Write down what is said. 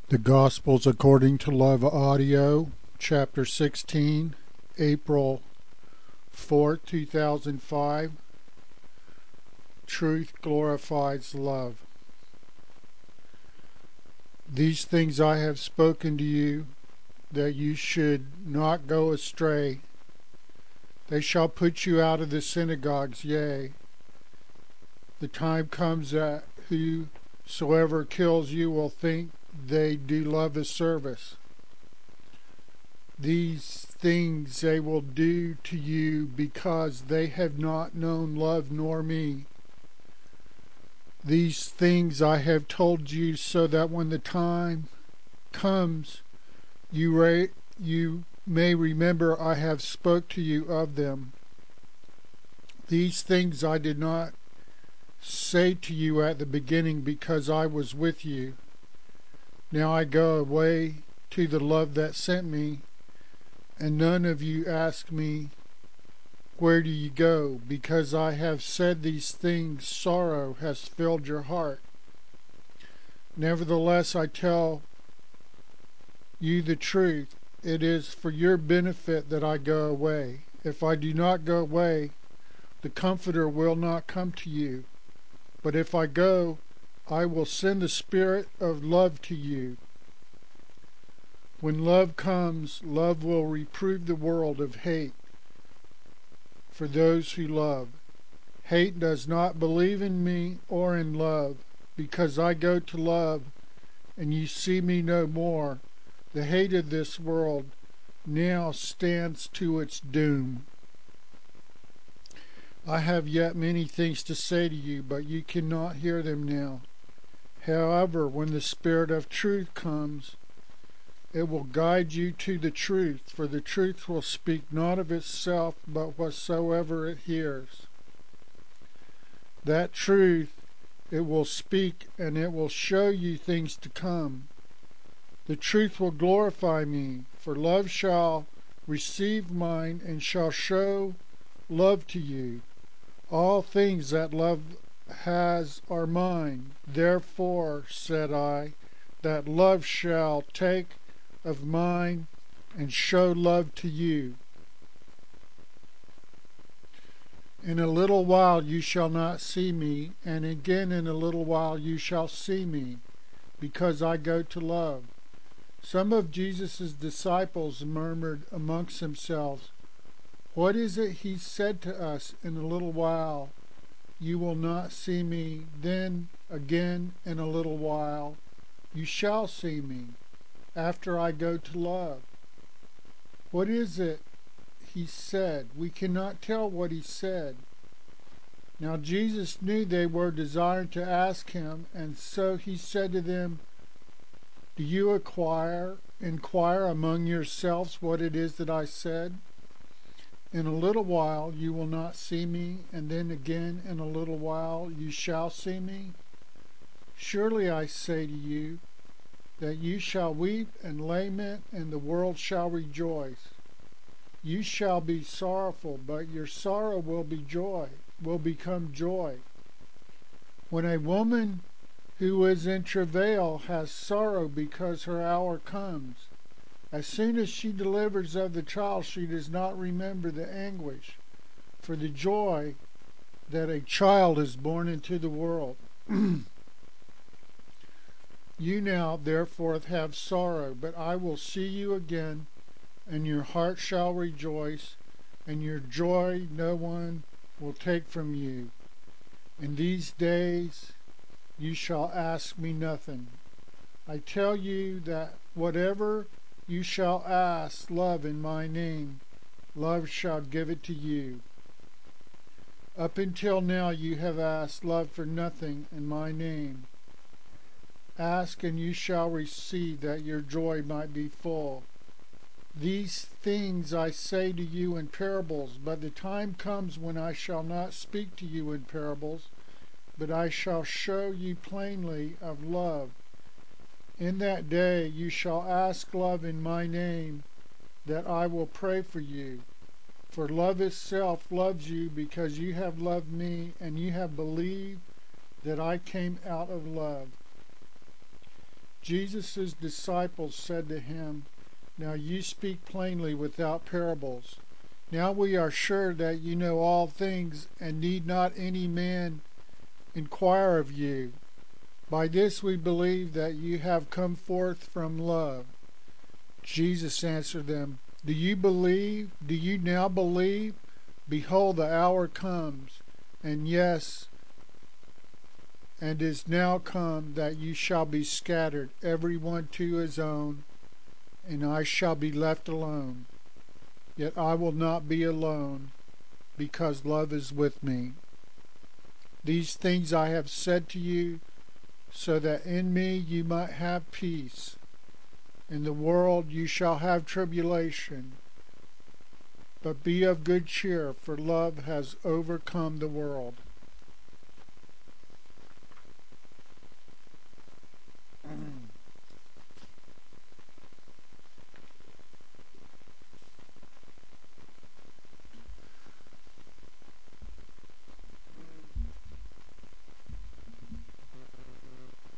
The Gospels according to Love Audio, Chapter 16, April 4, 2005. Truth glorifies love. These things I have spoken to you, that you should not go astray. They shall put you out of the synagogues, yea, the time comes that whosoever kills you will think they do love a service. These things they will do to you because they have not known love nor me. These things I have told you so that when the time comes you may remember I have spoke to you of them. These things I did not say to you at the beginning because I was with you. Now I go away to the love that sent me, and none of you ask me, where do you go? Because I have said these things, sorrow has filled your heart. Nevertheless, I tell you the truth. It is for your benefit that I go away. If I do not go away, the Comforter will not come to you. But if I go, I will send the Spirit of love to you. When love comes, love will reprove the world of hate for those who love. Hate does not believe in me or in love. Because I go to love, and you see me no more, the hate of this world now stands to its doom. I have yet many things to say to you, but you cannot hear them now. However, when the Spirit of truth comes, it will guide you to the truth, for the truth will speak not of itself, but whatsoever it hears. That truth it will speak, and it will show you things to come. The truth will glorify me, for love shall receive mine, and shall show love to you. All things that love has are mine. Therefore, said I, that love shall take of mine and show love to you. In a little while you shall not see me, and again in a little while you shall see me, because I go to love. Some of Jesus' disciples murmured amongst themselves, what is it he said to us, in a little while you will not see me, then again in a little while you shall see me, after I go to love? What is it he said? We cannot tell what he said. Now Jesus knew they were desiring to ask him, and so he said to them, do you inquire among yourselves what it is that I said? In a little while you will not see me, and then again in a little while you shall see me. Surely I say to you, that you shall weep and lament, and the world shall rejoice. You shall be sorrowful, but your sorrow will become joy. When a woman who is in travail has sorrow because her hour comes, as soon as she delivers of the child, she does not remember the anguish for the joy that a child is born into the world. You now, therefore, have sorrow, but I will see you again, and your heart shall rejoice, and your joy no one will take from you. In these days you shall ask me nothing. I tell you that whatever you shall ask love in my name, love shall give it to you. Up until now you have asked love for nothing in my name. Ask and you shall receive, that your joy might be full. These things I say to you in parables, but the time comes when I shall not speak to you in parables, but I shall show you plainly of love. In that day you shall ask love in my name, that I will pray for you. For love itself loves you, because you have loved me, and you have believed that I came out of love. Jesus' disciples said to him, "Now you speak plainly without parables. Now we are sure that you know all things, and need not any man inquire of you. By this we believe that you have come forth from love." Jesus answered them, "Do you believe? Do you now believe? Behold, the hour comes, and yes, and is now come, that you shall be scattered, every one to his own, and I shall be left alone. Yet I will not be alone, because love is with me. These things I have said to you, so that in me you might have peace. In the world you shall have tribulation, but be of good cheer, for love has overcome the world."